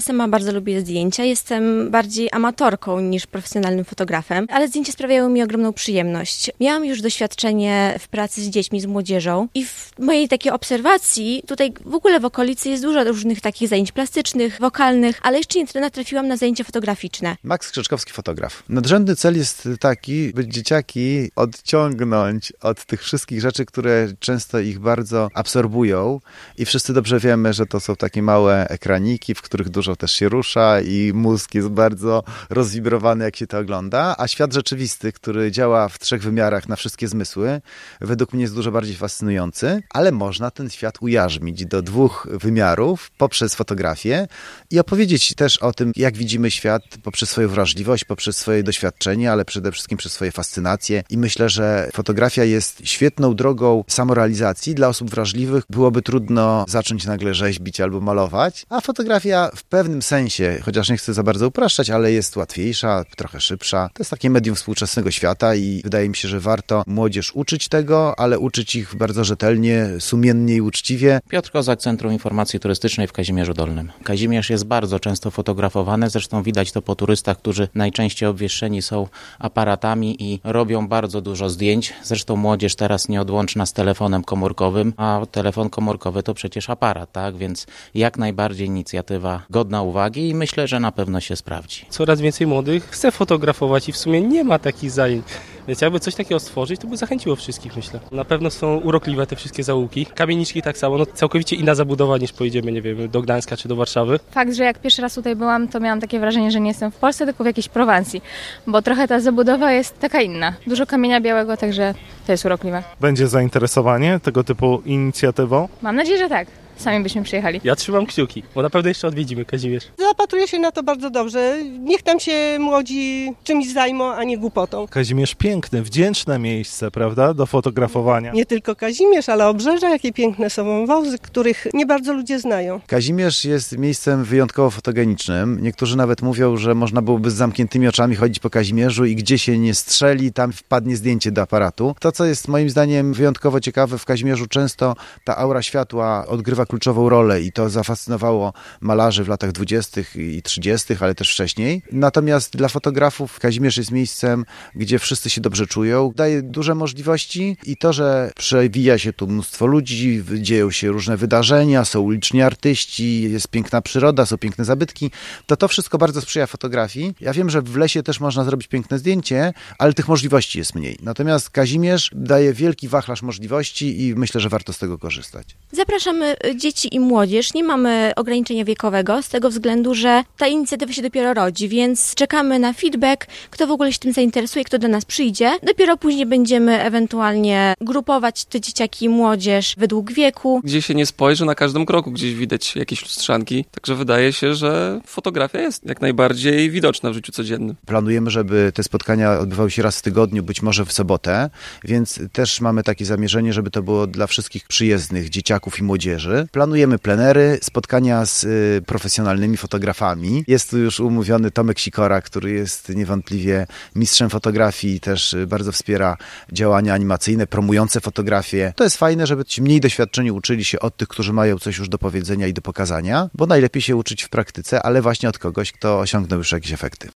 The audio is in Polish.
sama bardzo lubię zdjęcia. Jestem bardziej amatorką niż profesjonalnym fotografem, ale zdjęcia sprawiają mi ogromną przyjemność. Miałam już doświadczenie w pracy z dziećmi, z młodzieżą i w mojej takiej obserwacji tutaj w ogóle w okolicy jest dużo różnych takich zajęć plastycznych, wokalnych, ale jeszcze nie natrafiłam na zajęcia fotograficzne. Max Krzeczkowski, fotograf. Nadrzędny cel jest taki, by dzieciaki odciągnąć od tych wszystkich rzeczy, które często ich bardzo absorbują i wszyscy dobrze wiemy, że to są takie małe ekraniki, w których dużo też się rusza i mózg jest bardzo rozwibrowany, jak się to ogląda, a świat rzeczywisty, który działa w 3 wymiarach na wszystkie zmysły, według mnie jest dużo bardziej fascynujący, ale można ten świat ujarzmić do 2 wymiarów poprzez fotografię i opowiedzieć też o tym, jak widzimy świat poprzez swoją wrażliwość, poprzez swoje doświadczenie, ale przede wszystkim przez swoje fascynacje i myślę, że fotografia jest świetną drogą samorealizacji. Dla osób wrażliwych byłoby trudno zacząć nagle rzeźbić albo malować, a fotografia w pewnym sensie, chociaż nie chcę za bardzo upraszczać, ale jest łatwiejsza, trochę szybsza. To jest takie medium współczesnego świata i wydaje mi się, że warto młodzież uczyć tego, ale uczyć ich bardzo rzetelnie, sumiennie i uczciwie. Piotr Kozak, Centrum Informacji Turystycznej w Kazimierzu Dolnym. Kazimierz jest bardzo często fotografowany, zresztą widać to po turystach, którzy najczęściej obwieszeni są aparatami i robią bardzo dużo zdjęć. Zresztą młodzież teraz nieodłączna z telefonem komórkowym, a telefon komórkowy to przecież aparat, tak? Więc jak najbardziej inicjatywa godna uwagi i myślę, że na pewno się sprawdzi. Coraz więcej młodych chce fotografować i w sumie nie ma takich zajęć. Więc jakby coś takiego stworzyć, to by zachęciło wszystkich, myślę. Na pewno są urokliwe te wszystkie zaułki. Kamieniczki tak samo, całkowicie inna zabudowa niż pojedziemy, nie wiem, do Gdańska czy do Warszawy. Fakt, że jak pierwszy raz tutaj byłam, to miałam takie wrażenie, że nie jestem w Polsce, tylko w jakiejś Prowansji, bo trochę ta zabudowa jest taka inna. Dużo kamienia białego, także to jest urokliwe. Będzie zainteresowanie tego typu inicjatywą? Mam nadzieję, że tak. Sami byśmy przyjechali. Ja trzymam kciuki, bo na pewno jeszcze odwiedzimy Kazimierz. Zapatruję się na to bardzo dobrze. Niech tam się młodzi czymś zajmą, a nie głupotą. Kazimierz piękne, wdzięczne miejsce, prawda, do fotografowania. Nie tylko Kazimierz, ale Obrzeża, jakie piękne są wąwozy, których nie bardzo ludzie znają. Kazimierz jest miejscem wyjątkowo fotogenicznym. Niektórzy nawet mówią, że można byłoby z zamkniętymi oczami chodzić po Kazimierzu i gdzie się nie strzeli, tam wpadnie zdjęcie do aparatu. To, co jest moim zdaniem wyjątkowo ciekawe w Kazimierzu, często ta aura światła odgrywa kluczową rolę i to zafascynowało malarzy w latach 20. i 30., ale też wcześniej. Natomiast dla fotografów Kazimierz jest miejscem, gdzie wszyscy się dobrze czują, daje duże możliwości i to, że przewija się tu mnóstwo ludzi, dzieją się różne wydarzenia, są uliczni artyści, jest piękna przyroda, są piękne zabytki, to wszystko bardzo sprzyja fotografii. Ja wiem, że w lesie też można zrobić piękne zdjęcie, ale tych możliwości jest mniej. Natomiast Kazimierz daje wielki wachlarz możliwości i myślę, że warto z tego korzystać. Zapraszamy dzieci i młodzież. Nie mamy ograniczenia wiekowego z tego względu, że ta inicjatywa się dopiero rodzi, więc czekamy na feedback, kto w ogóle się tym zainteresuje, kto do nas przyjdzie. Dopiero później będziemy ewentualnie grupować te dzieciaki i młodzież według wieku. Gdzie się nie spojrzy, na każdym kroku gdzieś widać jakieś lustrzanki, także wydaje się, że fotografia jest jak najbardziej widoczna w życiu codziennym. Planujemy, żeby te spotkania odbywały się raz w tygodniu, być może w sobotę, więc też mamy takie zamierzenie, żeby to było dla wszystkich przyjezdnych dzieciaków i młodzieży. Planujemy plenery, spotkania z profesjonalnymi fotografami. Jest tu już umówiony Tomek Sikora, który jest niewątpliwie mistrzem fotografii i też bardzo wspiera działania animacyjne, promujące fotografię. To jest fajne, żeby ci mniej doświadczeni uczyli się od tych, którzy mają coś już do powiedzenia i do pokazania, bo najlepiej się uczyć w praktyce, ale właśnie od kogoś, kto osiągnął już jakieś efekty.